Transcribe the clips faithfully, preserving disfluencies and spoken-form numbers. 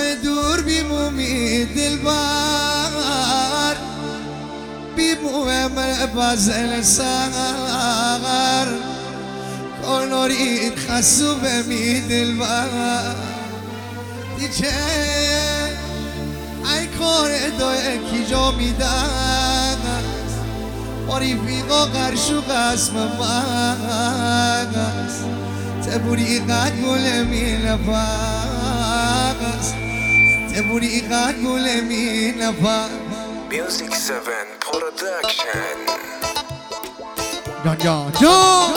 راه دور بیمومی دلبر بیموم بازل سر کنورید خسو بمی دلبر دیچه ای کار دوی کی جا میدن باری فیقا قرشو قسم مغز تبوری قد گل می نفس تبوری قد گل می نفس Music seven Production. جان جان جان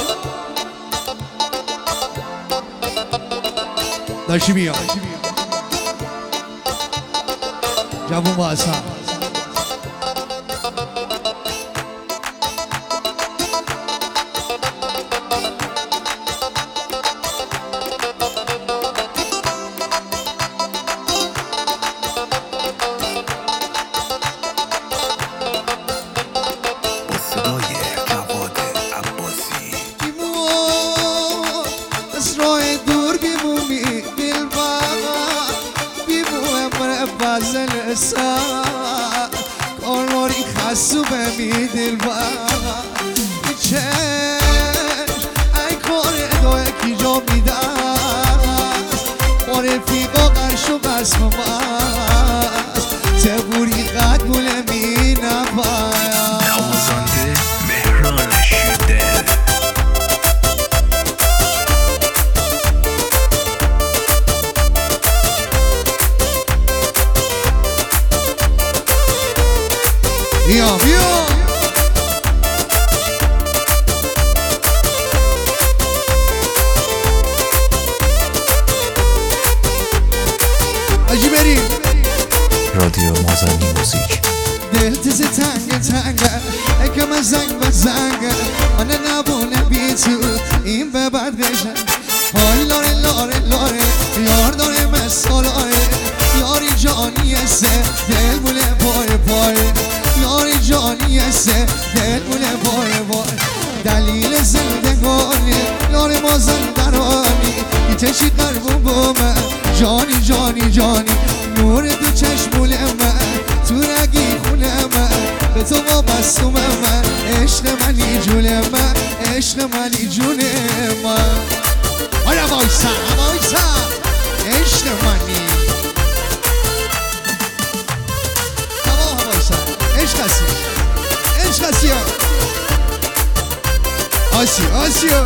داشتی بیا جوون با اصلا فازل سا کنوری خسو بمی دلبر چه ای کار دوی کی جا میدست ما رفیقا قرشو قسم مست تبوری قد گل می نپاید نوازنده مهران شیردل. بیا بیا آجی بریم رادیو مازنی موزیک. دل تز تنگ تنگه اکم زنگ به زنگه من نبونه بی تو این به بد قشن های لاره لاره لاره یار داره مسالاره یاری جانی سه دل بوله پای پای یاری جانی سه دل بوله پای پای دلیل زندگانی یار ما زندرانی ایتشی قربون با من جانی جانی جانی نور دو چشمول من تو رگی خونه من به تو وابستم من عشق منی جون من عشق منی جون من آیا وایسا وایسا عشق منی تمام وایسا عشق هستی عشق هستی آسی آسیا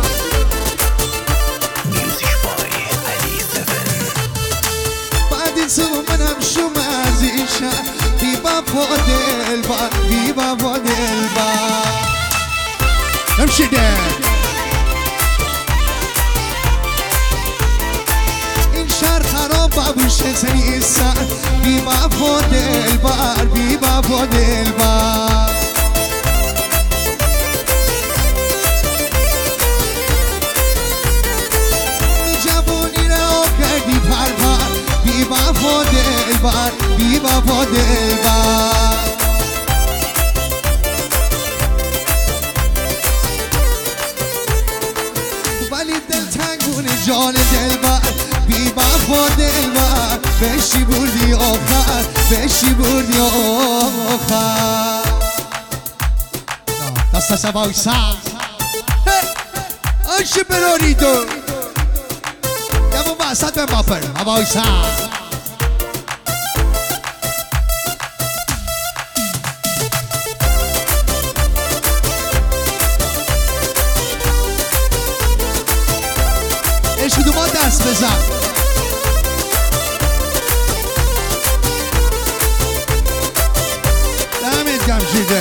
تو منم شما عزیزم بی بابا دلبر بی بابا دلبر نمشیده این شهر خراب بابوشه نیستن بی بابا دلبر بی بابا دلبر جوانی را کردی پر پر بی بابا دلبر بی بابا دلبر ولی دل تنگونه جان دلبر بی بابا دلبر بشی بردی آخر بشی بردی آخر دست دست بایسا آشه براریدو یمون بحثت به ماپر بایسا عشق دو ما دست بزن دمت جمشیده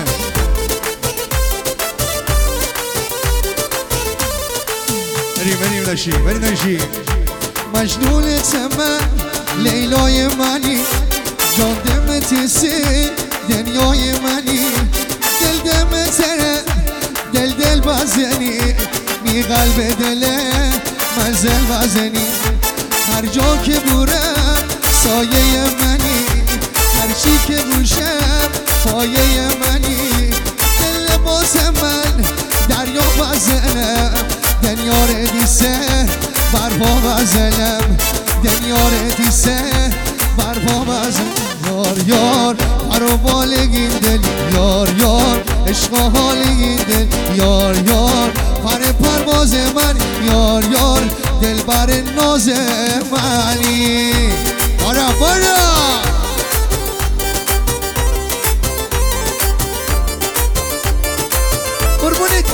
بریم بریم داشی بریم داشی مجنونت من لیلای منی جان دمت سی دنیای منی دل دمتره دل دل بزنی می قلب دله منزل بزنی هر جا که بورم سایه منی هر چی که بوشم پایه منی دل باز من دریا بزنم دنیا ردیسه برپا بزنم دنیا ردیسه مزه یار یار پرو بالگین دل یار یار عشق و حالگین دل یار یار پر پرواز من یار یار دل بر ناز منی بارا بارا قربونت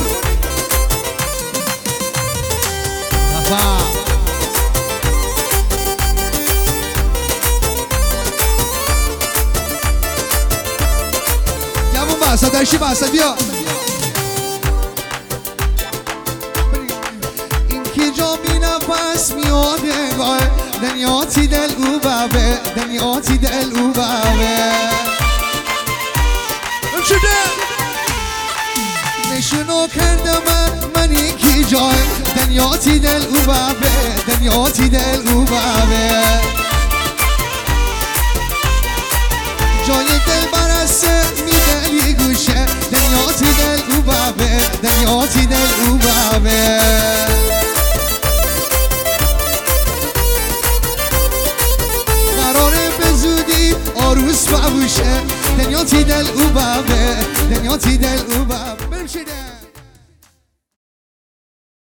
بابا جمعون باسا داشتی باسا بیا این که جا می نفس میاده گاه دنیاتی دل او بابه دنیاتی دل او بابه شده نشونو کرده من من یکی جای دنیاتی دل او بابه دنیاتی دل او بابه جای دل برسه میدلی گوشه دنیاتی دل او بابه دنیاتی دل او بابه قراره به زودی عروس بابوشه دنیاتی دل او بابه دنیاتی دل او بابه بریم شده